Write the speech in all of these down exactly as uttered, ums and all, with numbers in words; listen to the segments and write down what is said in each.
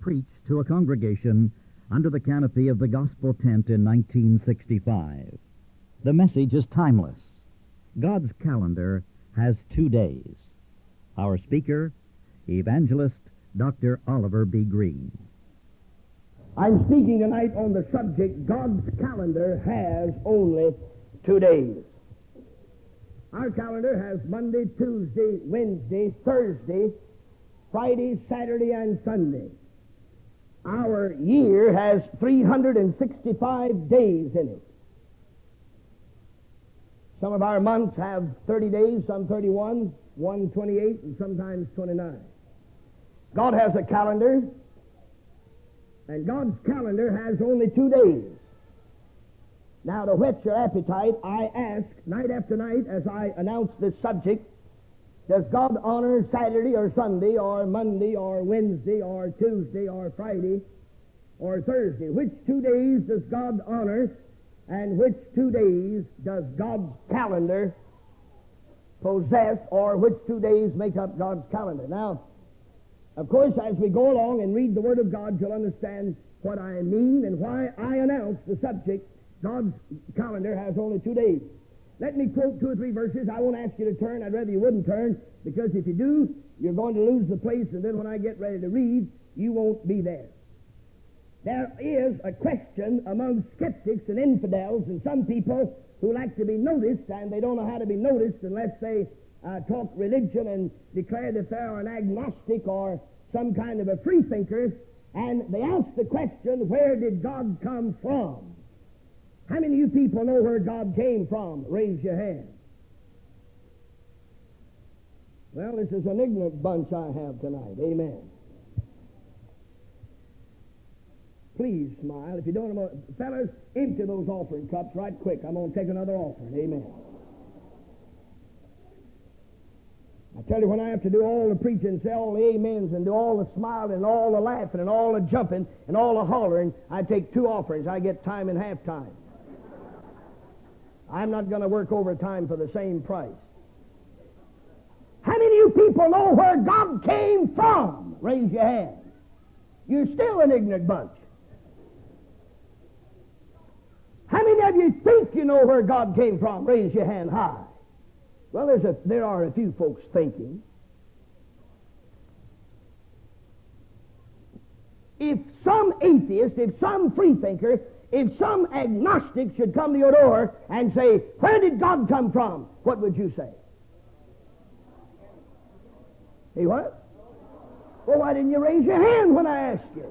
preached to a congregation under the canopy of the gospel tent in nineteen sixty-five. The message is timeless. God's calendar has two days. Our speaker, Evangelist Doctor Oliver B. Green. I'm speaking tonight on the subject, God's calendar has only two days. Our calendar has Monday, Tuesday, Wednesday, Thursday, Friday, Saturday, and Sunday. Our year has three hundred sixty-five days in it. Some of our months have thirty days, some thirty-one, one twenty-eight, and sometimes twenty-nine. God has a calendar, and God's calendar has only two days. Now, to whet your appetite, I ask night after night as I announce this subject, does God honor Saturday or Sunday or Monday or Wednesday or Tuesday or Friday or Thursday? Which two days does God honor, and which two days does God's calendar possess, or which two days make up God's calendar? Now, of course, as we go along and read the Word of God, you'll understand what I mean and why I announce the subject, God's calendar has only two days. Let me quote two or three verses. I won't ask you to turn. I'd rather you wouldn't turn, because if you do, you're going to lose the place, and then when I get ready to read, you won't be there. There is a question among skeptics and infidels and some people who like to be noticed, and they don't know how to be noticed unless they uh, talk religion and declare that they are an agnostic or some kind of a freethinker, and they ask the question, where did God come from? How many of you people know where God came from? Raise your hand. Well, this is an ignorant bunch I have tonight. Amen. Please smile. If you don't know, fellas, empty those offering cups right quick. I'm going to take another offering. Amen. I tell you, when I have to do all the preaching and say all the amens and do all the smiling and all the laughing and all the jumping and all the hollering, I take two offerings. I get time and half time. I'm not going to work overtime for the same price. How many of you people know where God came from? Raise your hand. You're still an ignorant bunch. How many of you think you know where God came from? Raise your hand high. Well, there's a, there are a few folks thinking. If some atheist, if some freethinker, if some agnostic should come to your door and say, where did God come from? What would you say? Hey, what? Well, why didn't you raise your hand when I asked you?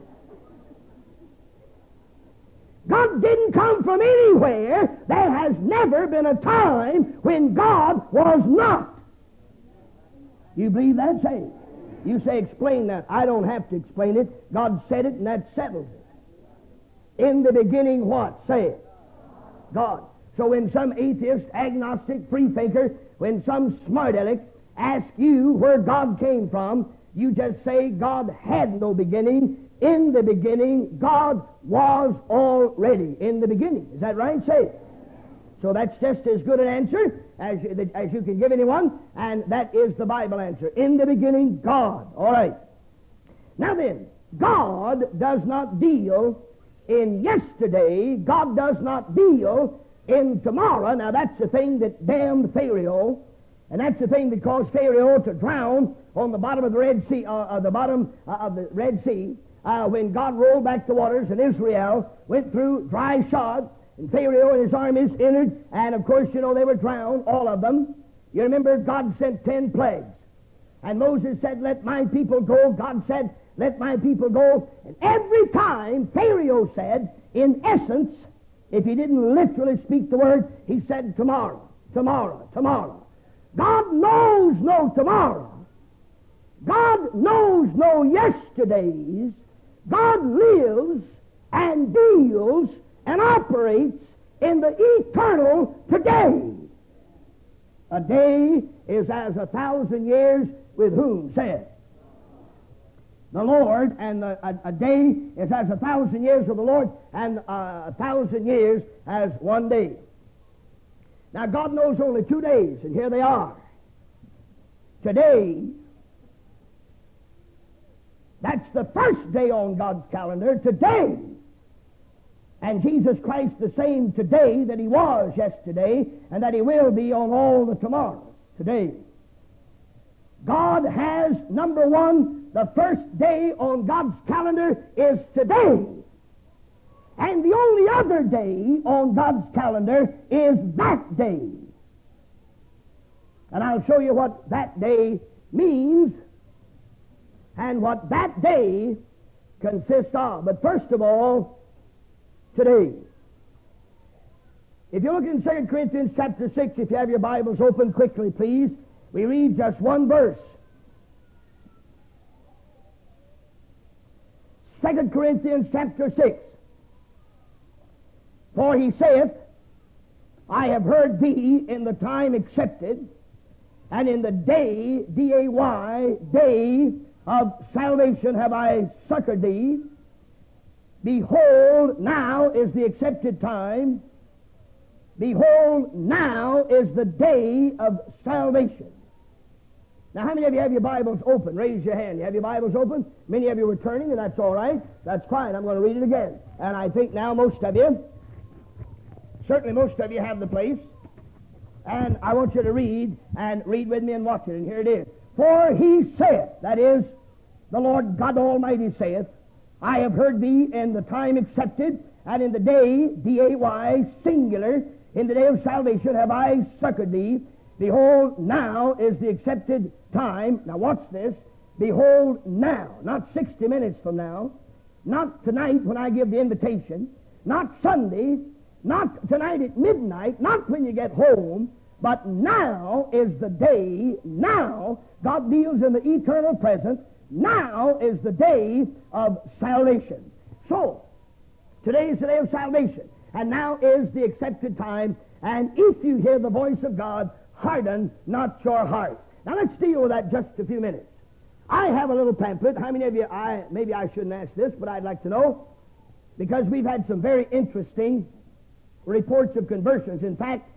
God didn't come from anywhere. There has never been a time when God was not. You believe that? Say it. You say, explain that. I don't have to explain it. God said it, and that settles it. In the beginning, what? Say it. God. So when some atheist, agnostic, freethinker, when some smart aleck asks you where God came from, you just say God had no beginning. In the beginning, God was already. In the beginning. Is that right? Say it. So that's just as good an answer as you, as you can give anyone, and that is the Bible answer. In the beginning, God. All right. Now then, God does not deal in yesterday. God does not deal in tomorrow. Now that's the thing that damned Pharaoh, and that's the thing that caused Pharaoh to drown on the bottom of the Red Sea, uh, uh, the bottom uh, of the Red Sea, uh, when God rolled back the waters and Israel went through dry shod, and Pharaoh and his armies entered, and of course, you know, they were drowned, all of them. You remember God sent ten plagues, and Moses said, let my people go. God said, let my people go. And every time Pharaoh said, in essence, if he didn't literally speak the word, he said tomorrow, tomorrow, tomorrow. God knows no tomorrow. God knows no yesterdays. God lives and deals and operates in the eternal today. A day is as a thousand years with whom? Say it. The Lord, and the, a, a day is as a thousand years with the Lord, and uh, a thousand years as one day. Now, God knows only two days, and here they are. Today, That's the first day on God's calendar, today. And Jesus Christ the same today that He was yesterday and that He will be on all the tomorrows today. God has, number one, the first day on God's calendar is today. And the only other day on God's calendar is that day. And I'll show you what that day means and what that day consists of. But first of all, today. If you look in Second Corinthians chapter six, if you have your Bibles open quickly, please, we read just one verse. Second Corinthians chapter six. For he saith, I have heard thee in the time accepted, and in the day, D A Y, day of salvation have I succored thee. Behold, now is the accepted time. Behold, now is the day of salvation. Now, how many of you have your Bibles open? Raise your hand. You have your Bibles open? Many of you were turning, and that's all right. That's fine. I'm going to read it again. And I think now most of you, certainly most of you have the place. And I want you to read, and read with me and watch it. And here it is. For he saith, that is, the Lord God Almighty saith, I have heard thee in the time accepted, and in the day, D A Y, singular, in the day of salvation have I succored thee. Behold, now is the accepted time. Now watch this. Behold, now, not sixty minutes from now, not tonight when I give the invitation, not Sunday, not tonight at midnight, not when you get home, but now is the day. Now, God deals in the eternal present. Now is the day of salvation. So, today is the day of salvation, and now is the accepted time, and if you hear the voice of God, harden not your heart. Now let's deal with that just a few minutes. I have a little pamphlet. How many of you, I maybe I shouldn't ask this, but I'd like to know, because we've had some very interesting reports of conversions. In fact,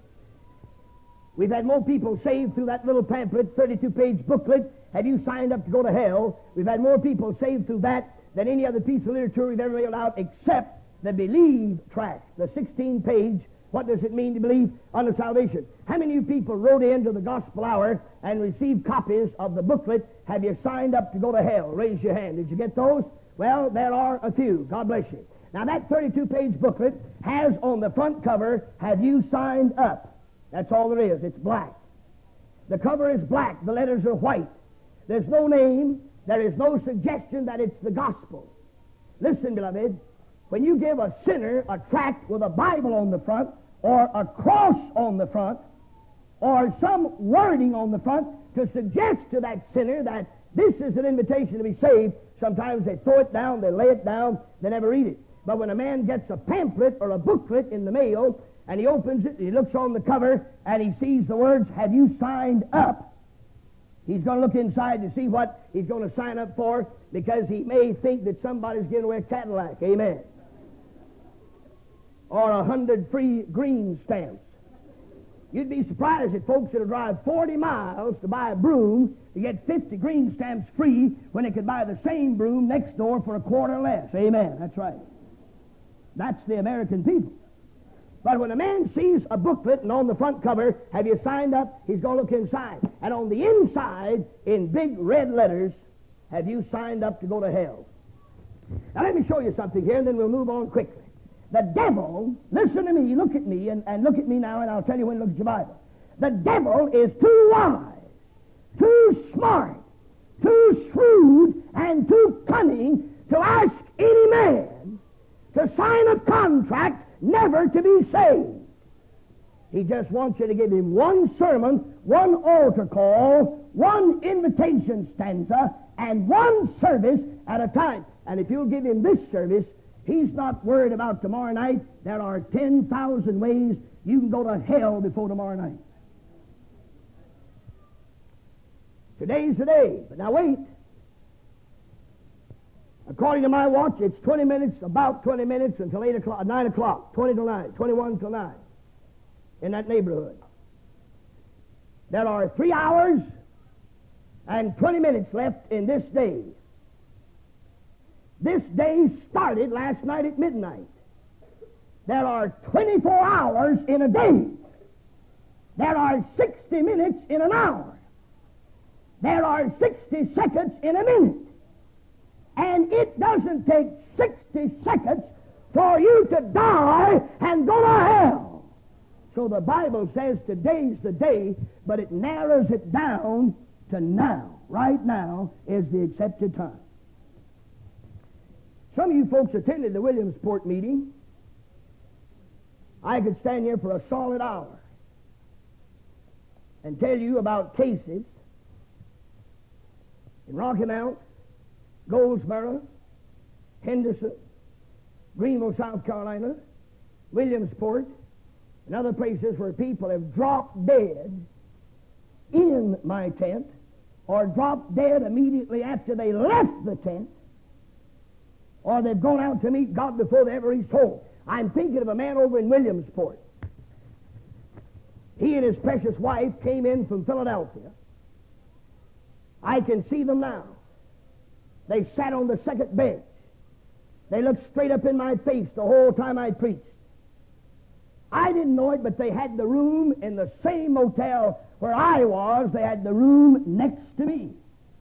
we've had more people saved through that little pamphlet, thirty-two page booklet, Have You Signed Up to Go to Hell? We've had more people saved through that than any other piece of literature we've ever mailed out, except the Believe tract, the sixteen page, What Does It Mean to Believe Unto Salvation? How many of you people wrote into the Gospel Hour and received copies of the booklet, Have You Signed Up to Go to Hell? Raise your hand. Did you get those? Well, there are a few. God bless you. Now, that thirty-two page booklet has on the front cover, Have You Signed Up? That's all there is. It's black. The cover is black. The letters are white. There's no name. There is no suggestion that it's the gospel. Listen, beloved, when you give a sinner a tract with a Bible on the front, or a cross on the front, or some wording on the front to suggest to that sinner that this is an invitation to be saved, sometimes they throw it down, they lay it down, they never read it. But when a man gets a pamphlet or a booklet in the mail, and he opens it, he looks on the cover, and he sees the words, Have You Signed Up? He's going to look inside to see what he's going to sign up for, because he may think that somebody's giving away a Cadillac. Amen. Or a hundred free green stamps. You'd be surprised at folks that will drive forty miles to buy a broom to get fifty green stamps free when they could buy the same broom next door for a quarter less. Amen. That's right. That's the American people. But when a man sees a booklet and on the front cover, Have You Signed Up? He's going to look inside. And on the inside, in big red letters, Have You Signed Up to Go to Hell? Now let me show you something here, and then we'll move on quickly. The devil, listen to me, look at me, and, and look at me now, and I'll tell you when to look at your Bible. The devil is too wise, too smart, too shrewd, and too cunning to ask any man to sign a contract never to be saved. He just wants you to give him one sermon, one altar call, one invitation stanza, and one service at a time. And if you'll give him this service, he's not worried about tomorrow night. There are ten thousand ways you can go to hell before tomorrow night. Today's the day. But now wait. According to my watch, it's twenty minutes, about twenty minutes until eight o'clock, nine o'clock, twenty till nine, twenty-one till nine, in that neighborhood. There are three hours and twenty minutes left in this day. This day started last night at midnight. There are twenty-four hours in a day. There are sixty minutes in an hour. There are sixty seconds in a minute. And it doesn't take sixty seconds for you to die and go to hell. So the Bible says today's the day, but it narrows it down to now. Right now is the accepted time. Some of you folks attended the Williamsport meeting. I could stand here for a solid hour and tell you about cases in Rocky Mount, Goldsboro, Henderson, Greenville, South Carolina, Williamsport, and other places where people have dropped dead in my tent or dropped dead immediately after they left the tent, or they've gone out to meet God before they ever reached home. I'm thinking of a man over in Williamsport. He and his precious wife came in from Philadelphia. I can see them now. They sat on the second bench. They looked straight up in my face the whole time I preached. I didn't know it, but they had the room in the same motel where I was. They had the room next to me.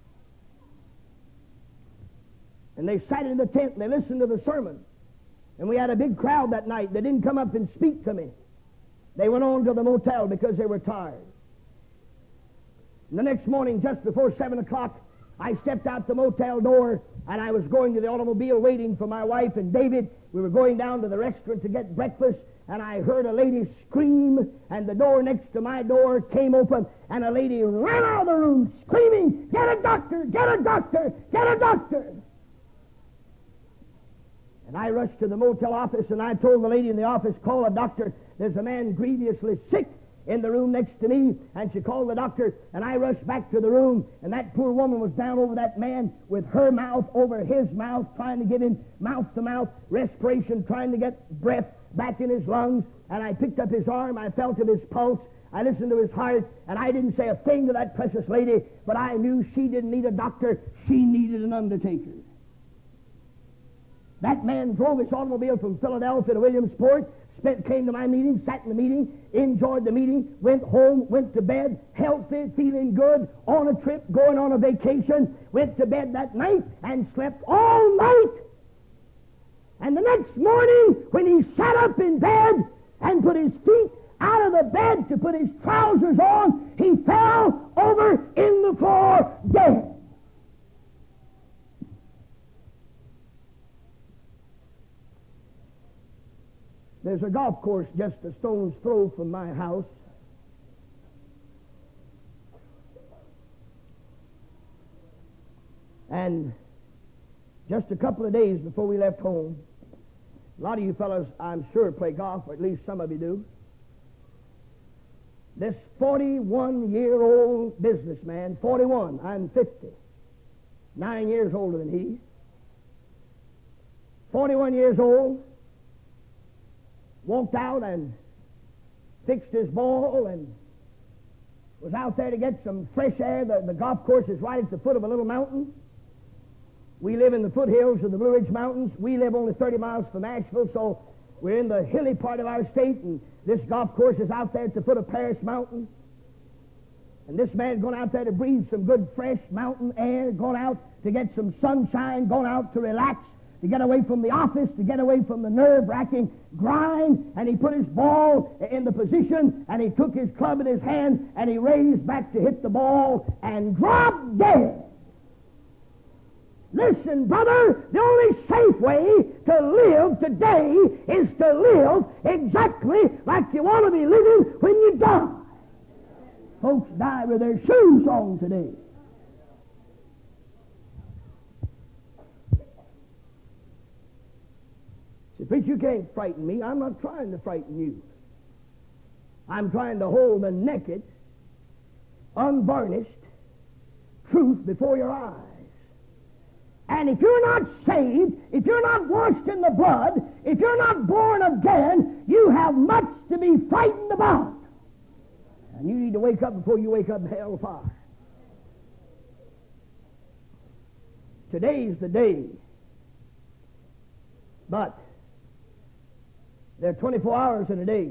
And they sat in the tent and they listened to the sermon. And we had a big crowd that night. They didn't come up and speak to me. They went on to the motel because they were tired. And the next morning, just before seven o'clock, I stepped out the motel door and I was going to the automobile waiting for my wife and David. We were going down to the restaurant to get breakfast, and I heard a lady scream, and the door next to my door came open, and a lady ran out of the room screaming, "Get a doctor! Get a doctor! Get a doctor!" And I rushed to the motel office, and I told the lady in the office, "Call a doctor. There's a man grievously sick in the room next to me." And she called the doctor, and I rushed back to the room, and that poor woman was down over that man with her mouth over his mouth, trying to give him mouth-to-mouth respiration, trying to get breath back in his lungs. And I picked up his arm, I felt of his pulse, I listened to his heart, and I didn't say a thing to that precious lady, but I knew she didn't need a doctor, she needed an undertaker. That man drove his automobile from Philadelphia to Williamsport, spent, came to my meeting, sat in the meeting, enjoyed the meeting, went home, went to bed, healthy, feeling good, on a trip, going on a vacation, went to bed that night and slept all night. And the next morning, when he sat up in bed and put his feet out of the bed to put his trousers on, he fell over in the floor dead. There's a golf course just a stone's throw from my house. And just a couple of days before we left home, a lot of you fellows, I'm sure, play golf, or at least some of you do. This forty-one-year-old businessman, forty-one, I'm fifty, nine years older than he, forty-one years old, walked out and fixed his ball and was out there to get some fresh air. The, the golf course is right at the foot of a little mountain. We live in the foothills of the Blue Ridge Mountains. We live only thirty miles from Asheville, so we're in the hilly part of our state, and this golf course is out there at the foot of Paris Mountain. And this man's going out there to breathe some good, fresh mountain air, going out to get some sunshine, going out to relax, to get away from the office, to get away from the nerve-wracking grind. And he put his ball in the position, and he took his club in his hand, and he raised back to hit the ball and dropped dead. Listen, brother, the only safe way to live today is to live exactly like you want to be living when you die. Folks die with their shoes on today. See, preacher, you can't frighten me. I'm not trying to frighten you. I'm trying to hold the naked, unvarnished truth before your eyes. And if you're not saved, if you're not washed in the blood, if you're not born again, you have much to be frightened about. And you need to wake up before you wake up in hellfire. Today's the day But there are twenty-four hours in a day,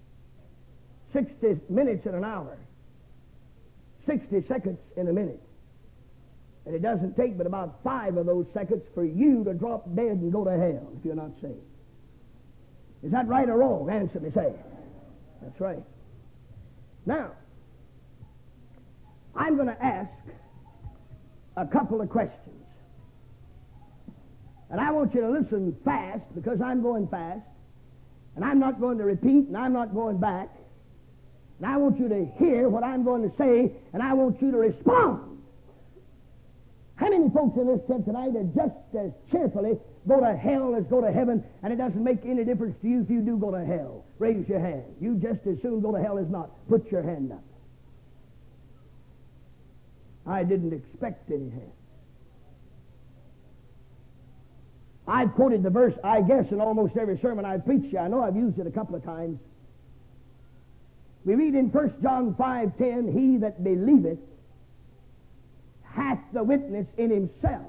sixty minutes in an hour, sixty seconds in a minute. And it doesn't take but about five of those seconds for you to drop dead and go to hell if you're not saved. Is that right or wrong? Answer me, say. That's right. Now, I'm going to ask a couple of questions. And I want you to listen fast, because I'm going fast. And I'm not going to repeat, and I'm not going back. And I want you to hear what I'm going to say, and I want you to respond. How many folks in this tent tonight are just as cheerfully go to hell as go to heaven, and it doesn't make any difference to you if you do go to hell? Raise your hand. You just as soon go to hell as not. Put your hand up. I didn't expect any hands. I've quoted the verse, I guess, in almost every sermon I've preached. I know I've used it a couple of times. We read in First John five ten, he that believeth hath the witness in himself.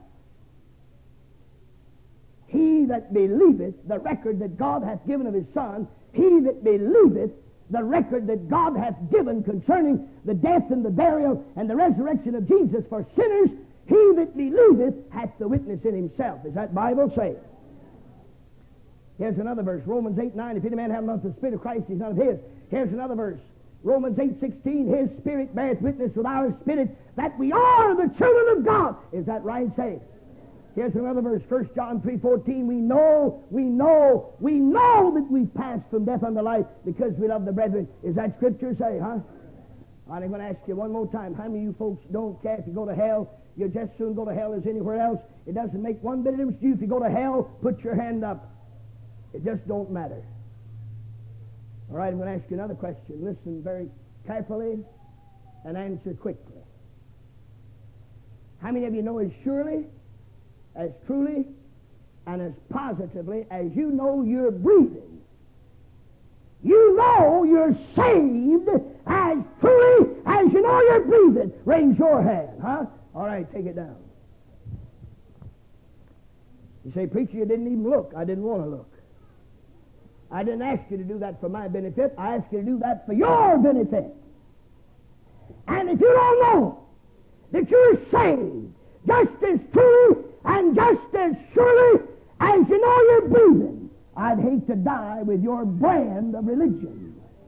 He that believeth the record that God hath given of his Son, he that believeth the record that God hath given concerning the death and the burial and the resurrection of Jesus for sinners, he that believeth hath the witness in himself. Is that Bible saying? Here's another verse, Romans eight nine, if any man have not the Spirit of Christ, he's none of his. Here's another verse, Romans eight sixteen, his Spirit beareth witness with our spirit that we are the children of God. Is that right? Say it. Here's another verse, First John three fourteen, we know, we know, we know that we've passed from death unto life because we love the brethren. Is that Scripture? Say, huh? I'm going to ask you one more time, how many of you folks don't care if you go to hell? You just soon go to hell as anywhere else. It doesn't make one bit of difference to you if you go to hell. Put your hand up. It just don't matter. All right, I'm going to ask you another question. Listen very carefully and answer quickly. How many of you know as surely, as truly, and as positively as you know you're breathing, you know you're saved as truly as you know you're breathing? Raise your hand, huh? All right, take it down. You say, preacher, you didn't even look. I didn't want to look. I didn't ask you to do that for my benefit. I asked you to do that for your benefit. And if you don't know that you're saved just as truly and just as surely as you know you're breathing, I'd hate to die with your brand of religion.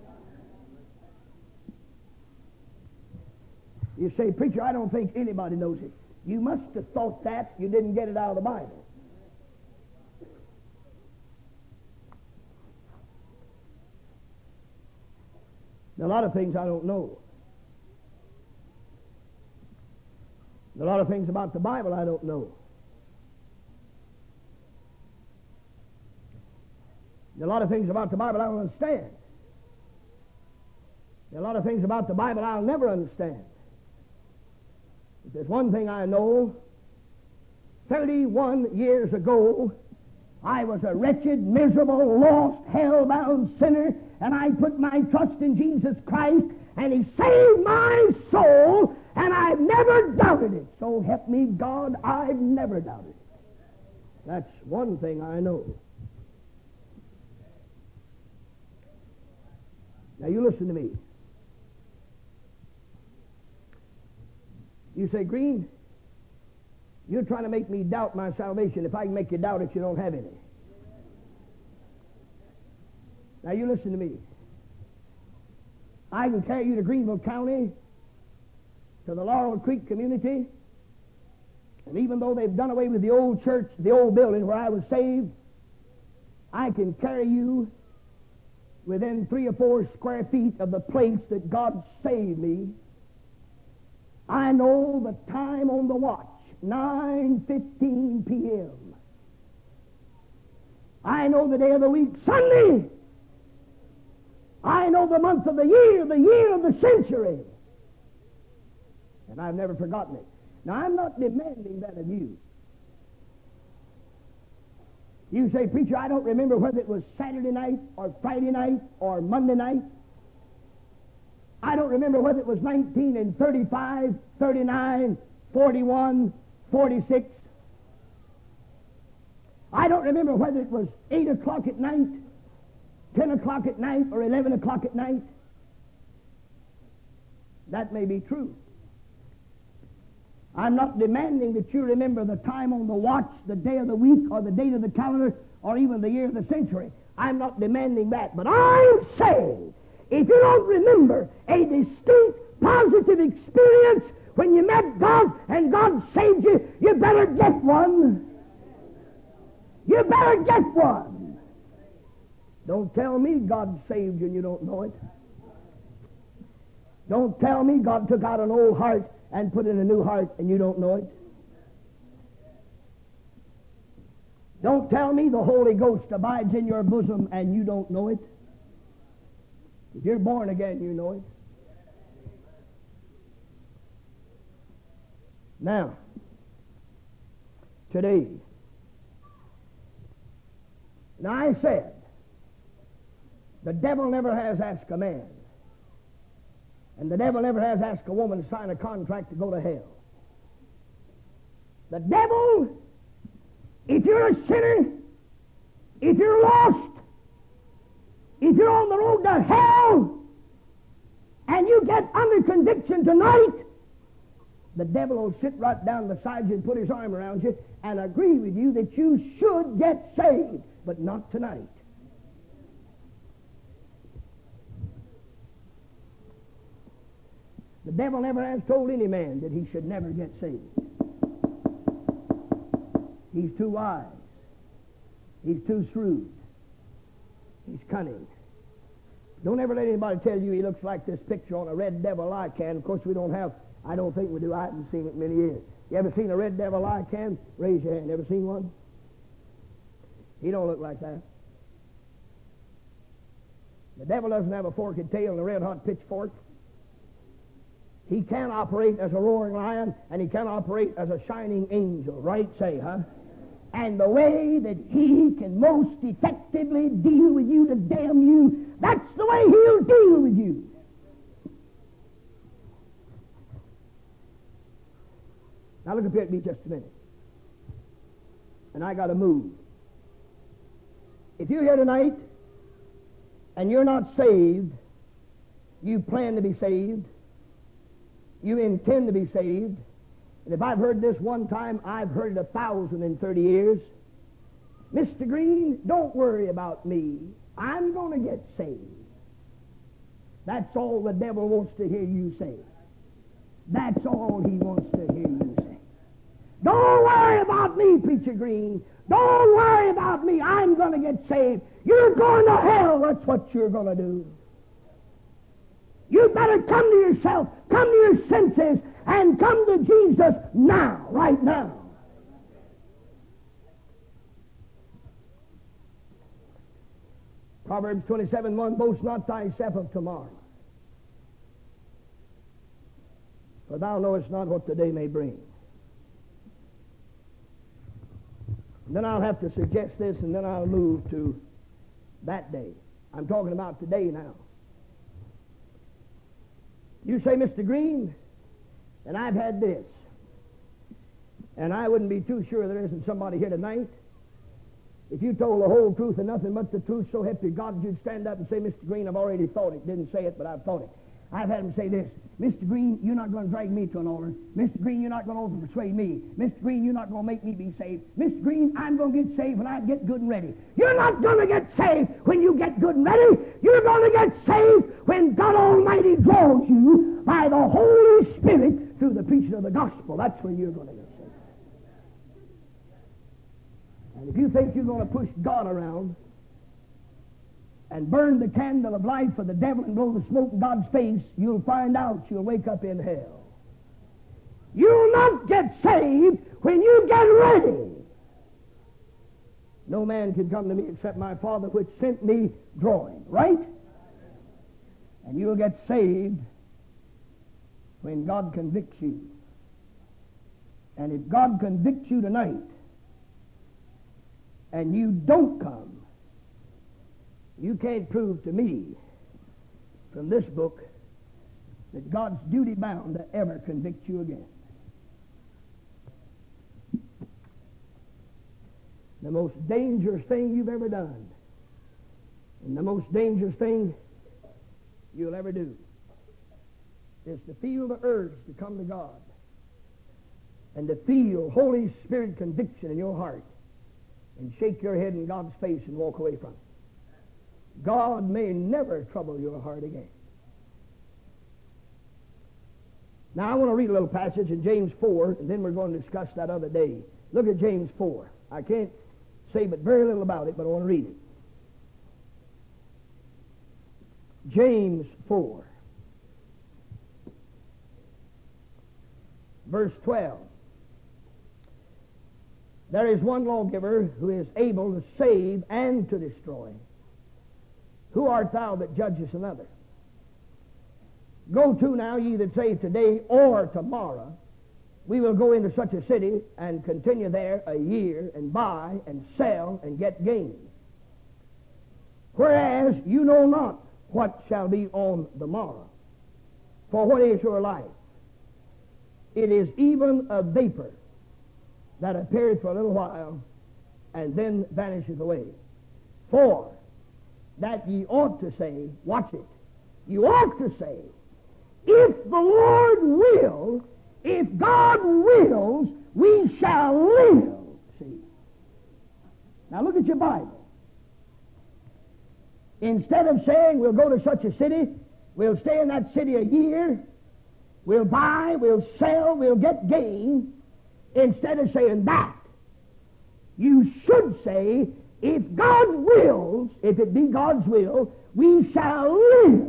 You say, preacher, I don't think anybody knows it. You must have thought that. You didn't get it out of the Bible. There are a lot of things I don't know. There are a lot of things about the Bible I don't know. There are a lot of things about the Bible I don't understand. There are a lot of things about the Bible I'll never understand. But there's one thing I know. thirty-one years ago, I was a wretched, miserable, lost, hell-bound sinner, and I put my trust in Jesus Christ, and He saved my soul, and I've never doubted it. So help me God, I've never doubted it. That's one thing I know. Now you listen to me. You say, Green, you're trying to make me doubt my salvation. If I can make you doubt it, you don't have any. Now you listen to me. I can carry you to Greenville County, to the Laurel Creek community, and even though they've done away with the old church, the old building where I was saved, I can carry you within three or four square feet of the place that God saved me. I know the time on the watch, nine fifteen p.m. I know the day of the week, Sunday. I know the month of the year, the year of the century. And I've never forgotten it. Now, I'm not demanding that of you. You say, preacher, I don't remember whether it was Saturday night or Friday night or Monday night. I don't remember whether it was nineteen and thirty-five, thirty-nine, forty-one, forty-six. I don't remember whether it was eight o'clock at night, ten o'clock at night, or eleven o'clock at night. That may be true. I'm not demanding that you remember the time on the watch, the day of the week, or the date of the calendar, or even the year of the century. I'm not demanding that. But I'm saying, if you don't remember a distinct, positive experience when you met God and God saved you, you better get one. You better get one. Don't tell me God saved you and you don't know it. Don't tell me God took out an old heart and put in a new heart and you don't know it. Don't tell me the Holy Ghost abides in your bosom and you don't know it. If you're born again, you know it. Now, today, now I said, the devil never has asked a man, and the devil never has asked a woman to sign a contract to go to hell. The devil, if you're a sinner, if you're lost, if you're on the road to hell, and you get under conviction tonight, the devil will sit right down beside you and put his arm around you and agree with you that you should get saved, but not tonight. The devil never has told any man that he should never get saved. He's too wise. He's too shrewd. He's cunning. Don't ever let anybody tell you he looks like this picture on a red devil eye can. Of course, we don't have, I don't think we do. I haven't seen it in many years. You ever seen a red devil eye can? Raise your hand. Ever seen one? He don't look like that. The devil doesn't have a forked tail and a red-hot pitchfork. He can operate as a roaring lion, and he can operate as a shining angel. Right, say, huh? And the way that he can most effectively deal with you to damn you, that's the way he'll deal with you. Now look up here at me just a minute. And I got to move. If you're here tonight and you're not saved, you plan to be saved, you intend to be saved, and if I've heard this one time, I've heard it a thousand in thirty years. Mister Green, don't worry about me. I'm going to get saved. That's all the devil wants to hear you say. That's all he wants to hear you say. Don't worry about me, Preacher Green. Don't worry about me. I'm going to get saved. You're going to hell. That's what you're going to do. You better come to yourself, come to your senses, and come to Jesus now, right now. Proverbs twenty-seven one, boast not thyself of tomorrow, for thou knowest not what the day may bring. And then I'll have to suggest this, and then I'll move to that day. I'm talking about today now. You say, Mister Green, and I've had this, and I wouldn't be too sure there isn't somebody here tonight. If you told the whole truth and nothing but the truth, so help you God, you'd stand up and say, Mister Green, I've already thought it. Didn't say it, but I've thought it. I've had them say this, Mister Green, you're not going to drag me to an altar. Mister Green, you're not going to persuade me. Mister Green, you're not going to make me be saved. Mister Green, I'm going to get saved when I get good and ready. You're not going to get saved when you get good and ready. You're going to get saved when God Almighty draws you by the Holy Spirit through the preaching of the gospel. That's when you're going to get saved. And if you think you're going to push God around and burn the candle of light for the devil and blow the smoke in God's face, you'll find out you'll wake up in hell. You'll not get saved when you get ready. No man can come to me except my Father which sent me drawing, right? And you'll get saved when God convicts you. And if God convicts you tonight and you don't come, you can't prove to me from this book that God's duty bound to ever convict you again. The most dangerous thing you've ever done, and the most dangerous thing you'll ever do, is to feel the urge to come to God and to feel Holy Spirit conviction in your heart and shake your head in God's face and walk away from it. God may never trouble your heart again. Now I want to read a little passage in James four, and then we're going to discuss that other day. Look at James four. I can't say but very little about it, but I want to read it. James four, verse twelve. There is one lawgiver who is able to save and to destroy. Who art thou that judgest another? Go to now, ye that say today or tomorrow, we will go into such a city and continue there a year and buy and sell and get gain. Whereas you know not what shall be on the morrow. For what is your life? It is even a vapor that appeareth for a little while and then vanisheth away. For that ye ought to say, watch it, you ought to say, if the Lord wills, if God wills, we shall live. See? Now look at your Bible. Instead of saying we'll go to such a city, we'll stay in that city a year, we'll buy, we'll sell, we'll get gain, instead of saying that, you should say, if God wills, if it be God's will, we shall live.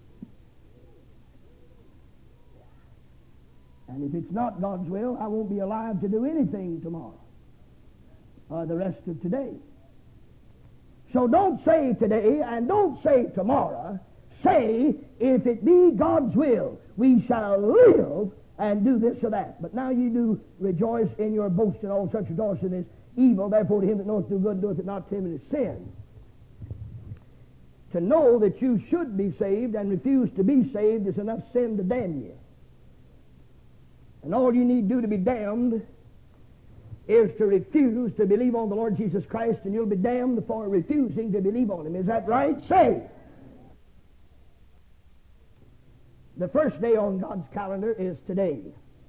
And if it's not God's will, I won't be alive to do anything tomorrow or the rest of today. So don't say today and don't say tomorrow. Say, if it be God's will, we shall live and do this or that. But now you do rejoice in your boast, and all such rejoicing is evil. Therefore to him that knoweth to do good doeth it not, to him that is sin. To know that you should be saved and refuse to be saved is enough sin to damn you. And all you need to do to be damned is to refuse to believe on the Lord Jesus Christ, and you'll be damned for refusing to believe on Him. Is that right? Say. The first day on God's calendar is today.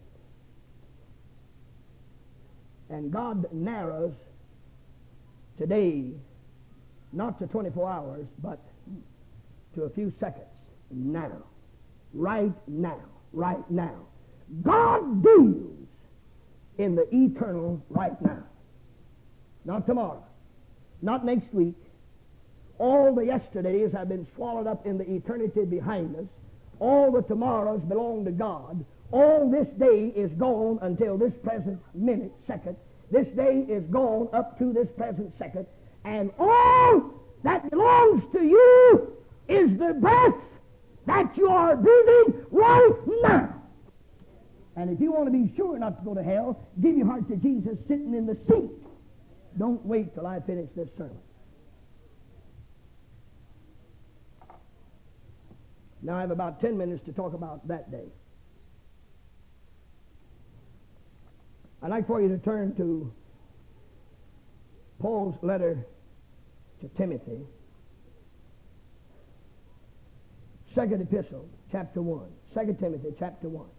And God narrows today not to twenty-four hours, but to a few seconds. Now. Right now. Right now. God deals in the eternal right now. Not tomorrow. Not next week. All the yesterdays have been swallowed up in the eternity behind us. All the tomorrows belong to God. All this day is gone until this present minute, second. This day is gone up to this present second. And all that belongs to you is the breath that you are breathing right now. And if you want to be sure not to go to hell, give your heart to Jesus sitting in the seat. Don't wait till I finish this sermon. Now I have about ten minutes to talk about that day. I'd like for you to turn to Paul's letter to Timothy. Second epistle, chapter one. Second Timothy, chapter one.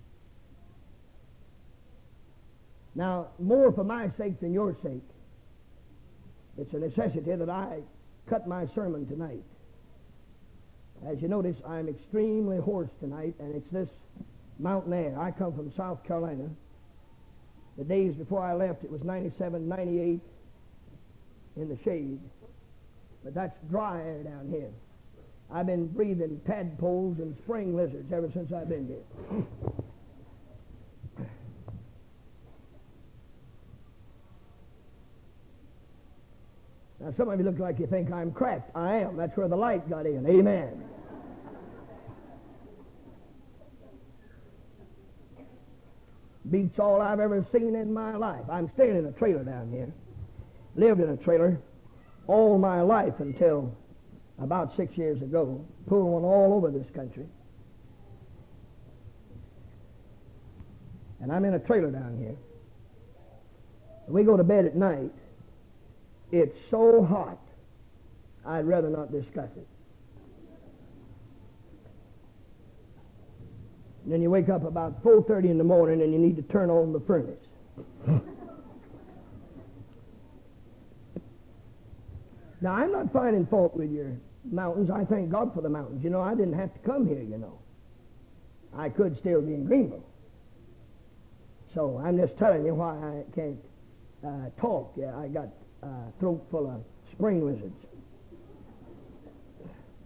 Now, more for my sake than your sake, it's a necessity that I cut my sermon tonight. As you notice, I'm extremely hoarse tonight, and it's this mountain air. I come from South Carolina. The days before I left, it was ninety-seven, ninety-eight in the shade. But that's dry air down here. I've been breathing tadpoles and spring lizards ever since I've been here. Now, some of you look like you think I'm cracked. I am. That's where the light got in. Amen. Beats all I've ever seen in my life. I'm staying in a trailer down here. Lived in a trailer all my life until about six years ago. Pulling one all over this country. And I'm in a trailer down here. We go to bed at night. It's so hot, I'd rather not discuss it. And then you wake up about four thirty in the morning and you need to turn on the furnace. Now, I'm not finding fault with your mountains. I thank God for the mountains. You know, I didn't have to come here, you know. I could still be in Greenville. So I'm just telling you why I can't uh, talk. Yeah, I got a uh, throat full of spring lizards.